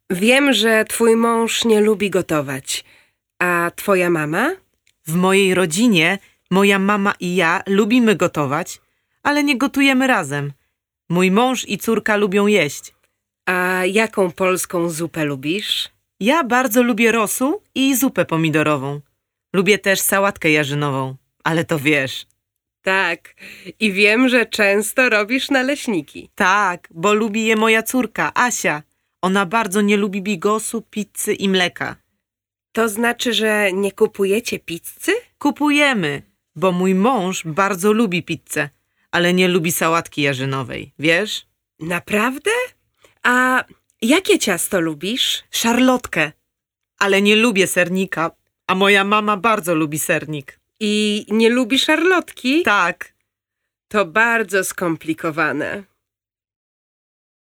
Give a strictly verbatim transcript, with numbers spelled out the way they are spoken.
Wiem, że twój mąż nie lubi gotować. A twoja mama? W mojej rodzinie moja mama i ja lubimy gotować, ale nie gotujemy razem. Mój mąż i córka lubią jeść. A jaką polską zupę lubisz? Ja bardzo lubię rosół i zupę pomidorową. Lubię też sałatkę jarzynową, ale to wiesz. Tak. I wiem, że często robisz naleśniki. Tak, bo lubi je moja córka, Asia. Ona bardzo nie lubi bigosu, pizzy i mleka. To znaczy, że nie kupujecie pizzy? Kupujemy, bo mój mąż bardzo lubi pizzę, ale nie lubi sałatki jarzynowej, wiesz? Naprawdę? A jakie ciasto lubisz? Szarlotkę, ale nie lubię sernika, a moja mama bardzo lubi sernik. I nie lubi szarlotki? Tak. To bardzo skomplikowane.